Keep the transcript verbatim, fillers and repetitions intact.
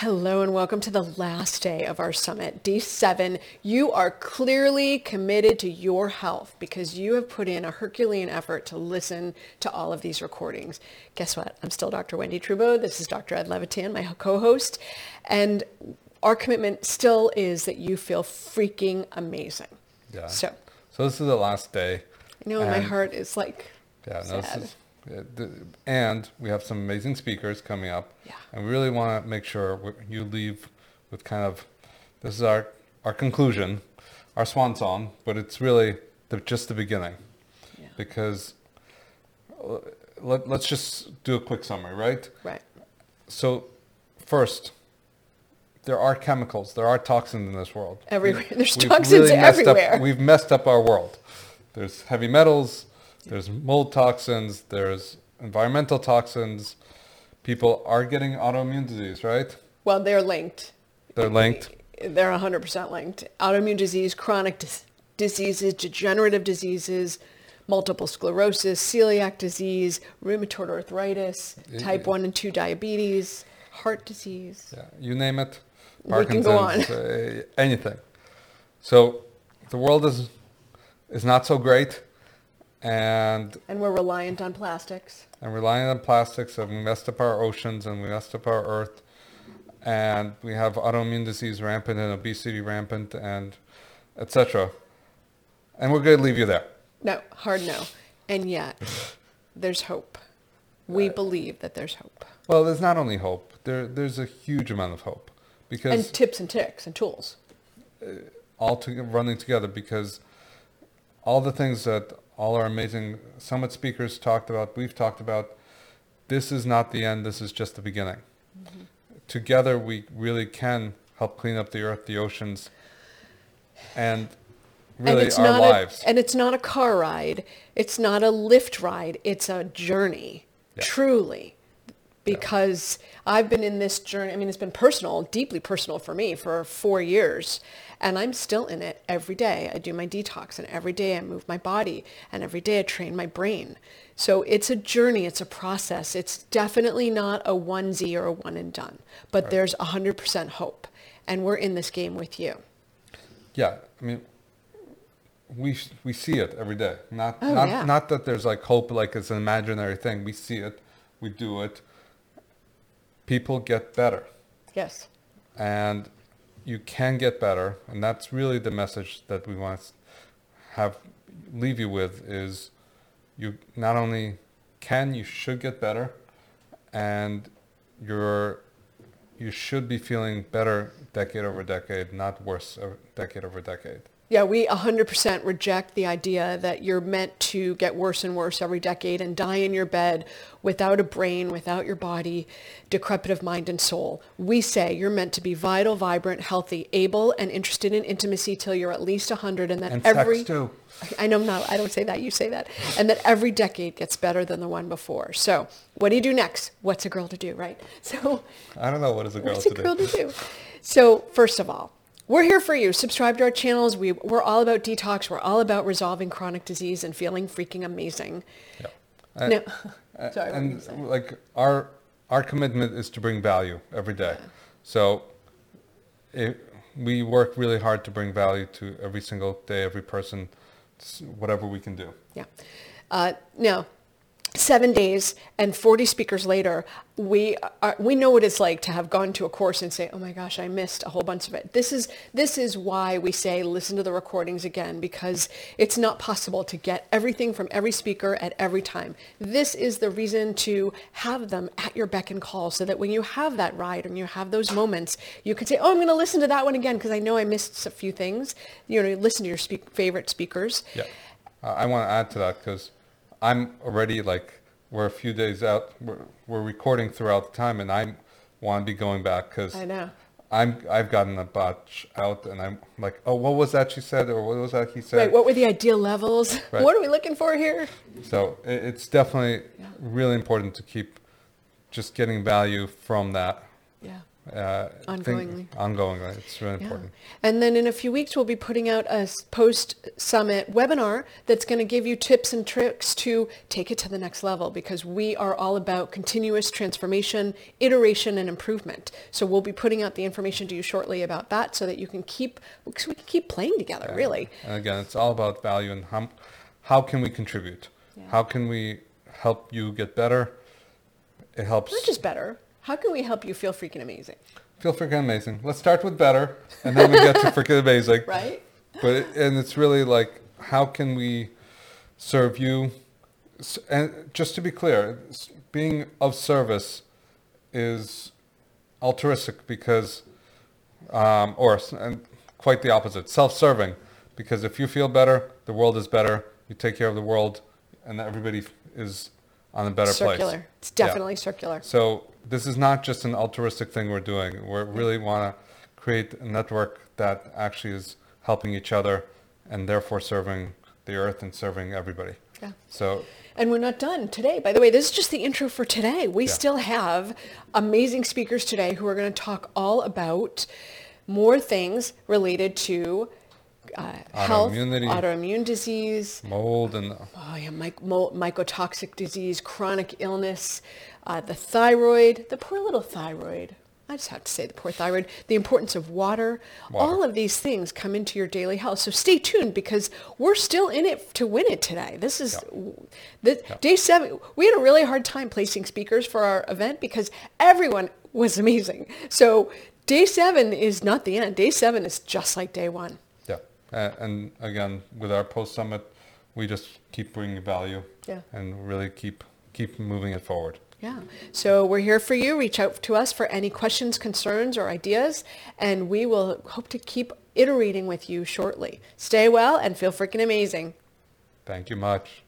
Hello and welcome to the last day of our summit, day seven. You are clearly committed to your health because you have put in a Herculean effort to listen to all of these recordings. Guess what? I'm still Doctor Wendy Trudeau. This is Doctor Ed Levitan, my co-host. And our commitment still is that you feel freaking amazing. Yeah. So, so this is the last day. I know my heart is like yeah, sad. No, this is, and we have some amazing speakers coming up. Yeah. And we really want to make sure you leave with kind of, this is our, our conclusion, our swan song, but it's really the, just the beginning. Yeah. Because let, let's just do a quick summary, right? Right. So first, there are chemicals, there are toxins in this world. Everywhere. We, There's we've toxins really messed everywhere. Up, we've messed up our world. There's heavy metals, there's mold toxins, there's environmental toxins. People are getting autoimmune disease, right? Well, they're linked. They're linked. They're one hundred percent linked. Autoimmune disease, chronic dis- diseases, degenerative diseases, multiple sclerosis, celiac disease, rheumatoid arthritis, type one and two diabetes, heart disease. Yeah, you name it. We can go on. Uh, anything. So the world is is not so great, and and we're reliant on plastics. And relying on plastics, and we messed up our oceans, and we messed up our earth, and we have autoimmune disease rampant and obesity rampant, and et cetera. And we're going to leave you there. No, hard no. And yet, there's hope. We uh, believe that there's hope. Well, there's not only hope. There, there's a huge amount of hope. Because and tips and tricks and tools. Uh, all to, running together, because all the things that all our amazing summit speakers talked about, we've talked about, this is not the end, this is just the beginning. Mm-hmm. Together we really can help clean up the earth, the oceans, and really and it's our not lives. A, and it's not a car ride, it's not a lift ride, it's a journey, yeah. Truly. Because yeah. I've been in this journey, I mean, it's been personal, deeply personal for me for four years. And I'm still in it every day. I do my detox, and every day I move my body, and every day I train my brain. So it's a journey, it's a process. It's definitely not a onesie or a one and done, but right. There's one hundred percent hope. And we're in this game with you. Yeah, I mean, we we see it every day. Not, oh, not, yeah. not that there's like hope, like it's an imaginary thing. We see it, we do it. People get better. Yes. And you can get better, and that's really the message that we want to have leave you with is you not only can, you should get better, and you're you should be feeling better decade over decade, not worse decade over decade. Yeah, we one hundred percent reject the idea that you're meant to get worse and worse every decade and die in your bed without a brain, without your body, decrepit of mind and soul. We say you're meant to be vital, vibrant, healthy, able, and interested in intimacy till you're at least one hundred, and that and every sex too. I know, no, I don't say that, you say that. And that every decade gets better than the one before. So what do you do next? What's a girl to do, right? So I don't know what is a girl what's to a do. girl to do? So first of all, we're here for you. Subscribe to our channels. We, we're all about detox. We're all about resolving chronic disease and feeling freaking amazing. Yeah. Uh, no. uh, Sorry, and like our our commitment is to bring value every day. Yeah. So it, we work really hard to bring value to every single day, every person, whatever we can do. Yeah. Uh, now, seven days and forty speakers later, we are, we know what it's like to have gone to a course and say, oh my gosh, I missed a whole bunch of it. This is this is why we say listen to the recordings again, because it's not possible to get everything from every speaker at every time. This is the reason to have them at your beck and call, so that when you have that ride and you have those moments, you can say, oh, I'm going to listen to that one again because I know I missed a few things. You know, listen to your speak, favorite speakers. Yeah, uh, I want to add to that because I'm already like, we're a few days out, we're, we're recording throughout the time, and I want to be going back because I know. I'm, I've gotten a batch out, and I'm like, oh, what was that she said, or what was that he said? Right, what were the ideal levels? Right. What are we looking for here? So it, it's definitely yeah. really important to keep just getting value from that. Yeah. uh, Ongoingly. Think, ongoingly. It's really Yeah. important. And then in a few weeks, we'll be putting out a s- post-summit webinar that's going to give you tips and tricks to take it to the next level, because we are all about continuous transformation, iteration, and improvement. So we'll be putting out the information to you shortly about that, so that you can keep, so we can keep playing together, Yeah. really. And again, it's all about value and how, how can we contribute? Yeah. How can we help you get better? It helps. Not just better. How can we help you feel freaking amazing? Feel freaking amazing. Let's start with better, and then we get to freaking amazing. Right? But it, and it's really like, how can we serve you? S- And just to be clear, s- being of service is altruistic because, um, or s- and quite the opposite, self-serving. Because if you feel better, the world is better. You take care of the world, and everybody f- is on a better place. Circular. It's Yeah. definitely circular. So this is not just an altruistic thing we're doing. We really want to create a network that actually is helping each other and therefore serving the earth and serving everybody. Yeah. So And we're not done today. By the way, this is just the intro for today. We Yeah. still have amazing speakers today who are going to talk all about more things related to uh, health, Autoimmunity. autoimmune disease, mold and oh yeah, myc- mo- mycotoxic disease, chronic illness, uh, the thyroid, the poor little thyroid. I just have to say the poor thyroid, the importance of water, Water. all of these things come into your daily health. So stay tuned, because we're still in it to win it today. This is the, day seven. We had a really hard time placing speakers for our event because everyone was amazing. So day seven is not the end. Day seven is just like day one. yeah. Uh, and again, with our post summit, we just keep bringing value Yeah. and really keep keep moving it forward. Yeah. So we're here for you. Reach out to us for any questions, concerns, or ideas, and we will hope to keep iterating with you shortly. Stay well and feel freaking amazing. Thank you much.